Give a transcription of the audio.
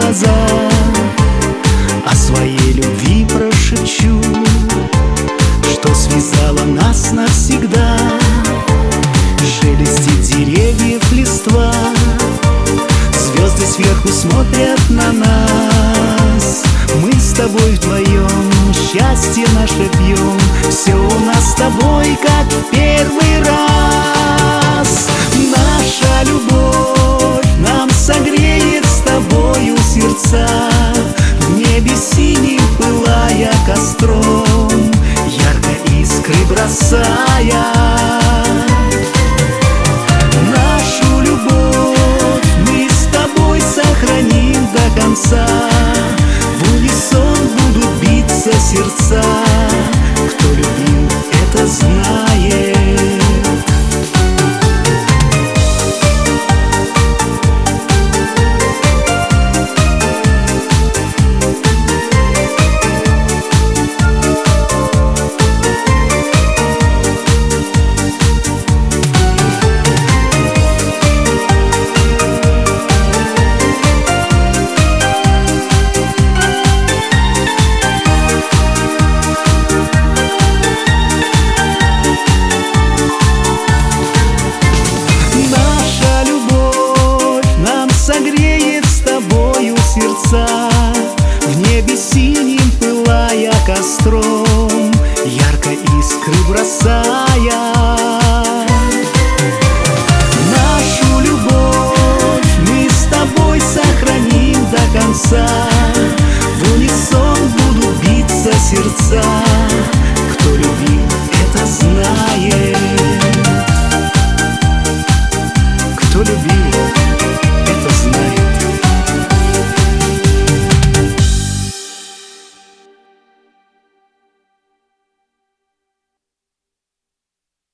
глаза, о своей любви прошепчу, что связала нас навсегда. Шелестит деревьев листва, звезды сверху смотрят на нас. Мы с тобой вдвоем счастье наше пьем. Все у нас с тобой как в первый раз. Наша любовь нам согреет с тобою сердца, в небе синим пылая костром, ярко искры бросая. Нашу любовь мы с тобой сохраним до конца. В унисон будут биться сердца, кто любил, это знает. Согреет с тобою сердца, в небе синим пылая костром, ярко искры бросая. Нашу любовь мы с тобой сохраним до конца.